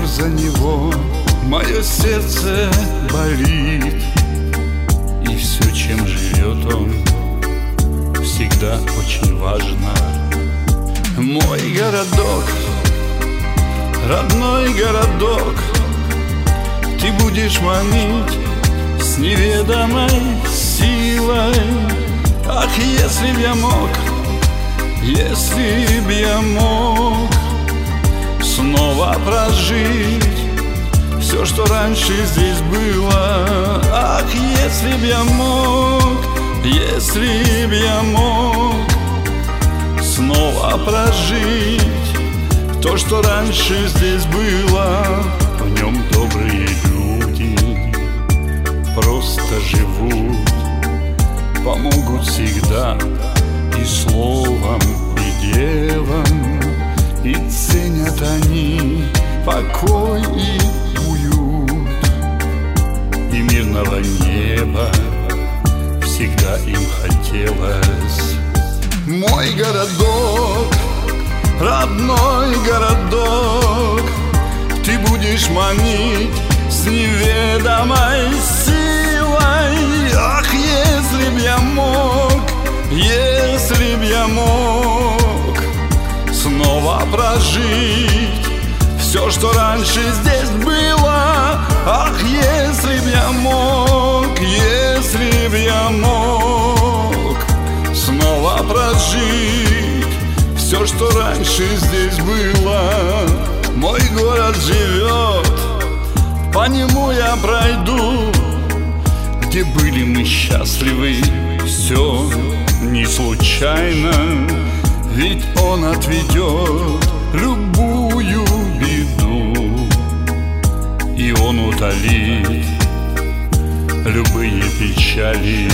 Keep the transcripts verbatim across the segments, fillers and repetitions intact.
за него мое сердце болит. И все, чем живет он, всегда очень важно. Мой городок, родной городок, ты будешь манить с неведомой силой. Ах, если б я мог, если б я мог снова прожить все, что раньше здесь было. Ах, если б я мог, если б я мог снова прожить то, что раньше здесь было. В нем добрые люди просто живут, помогут всегда и словом, и делом. И ценят они покой и уют, и мирного неба всегда им хотелось. Мой городок, родной городок, ты будешь манить с неведомой силой. Ах, если б я мог, если б я мог снова прожить все, что раньше здесь было. Ах, если б я мог, если б я мог снова прожить все, что раньше здесь было. Мой город живет, по нему я пройду, где были мы счастливы, все не случайно. Ведь он отведет любую беду, и он утолит любые печали.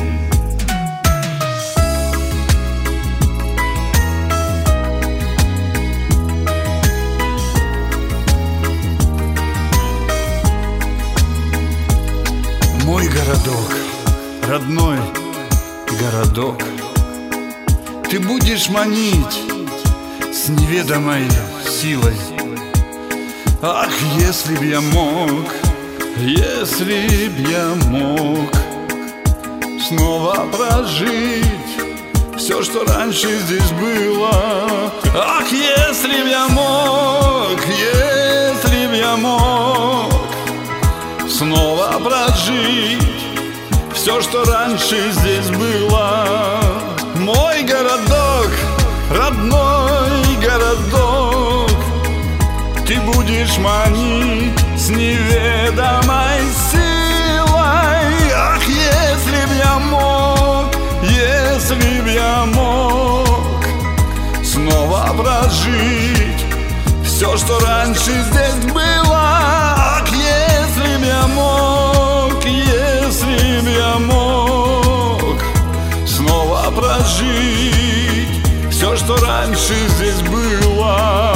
Мой городок, родной городок, ты будешь манить с неведомой силой. Ах, если б я мог, если б я мог снова прожить все, что раньше здесь было. Ах, если б я мог, если б я мог снова прожить все, что раньше здесь было. Мой городок, родной городок, ты будешь манить с неведомой силой. Ах, если б я мог, если б я мог снова прожить все, что раньше здесь было. Ах, если б я мог, если б я мог снова прожить все, что раньше здесь было.